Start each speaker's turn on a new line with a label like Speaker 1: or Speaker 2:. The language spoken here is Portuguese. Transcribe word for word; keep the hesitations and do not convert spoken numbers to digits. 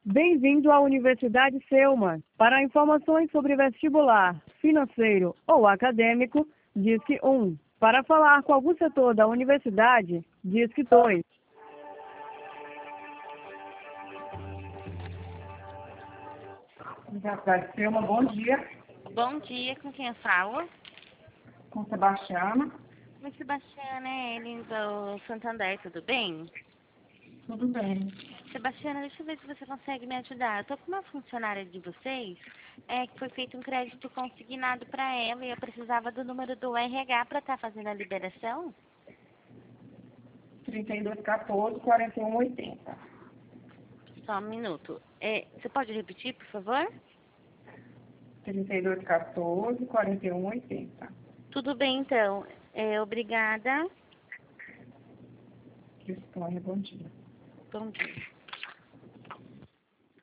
Speaker 1: Bem-vindo à Universidade Selma. Para informações sobre vestibular, financeiro ou acadêmico, disque um. Para falar com algum setor da universidade, disque dois.
Speaker 2: Universidade Selma, bom dia.
Speaker 3: Bom dia, com quem eu falo?
Speaker 2: Com Sebastiana.
Speaker 3: Oi, Sebastiana, é ele do Santander, tudo bem?
Speaker 2: Tudo bem.
Speaker 3: Sebastiana, deixa eu ver se você consegue me ajudar. Eu tô com uma funcionária de vocês, é, que foi feito um crédito consignado para ela e eu precisava do número do R H para estar fazendo a liberação.
Speaker 2: trinta e dois, quatorze, quarenta e um, oitenta.
Speaker 3: Só um minuto. É, você pode repetir, por favor?
Speaker 2: trinta e dois, quatorze, quarenta e um, oitenta.
Speaker 3: Tudo bem, então. É, obrigada.
Speaker 2: Disponha, bom dia.
Speaker 3: Bom dia.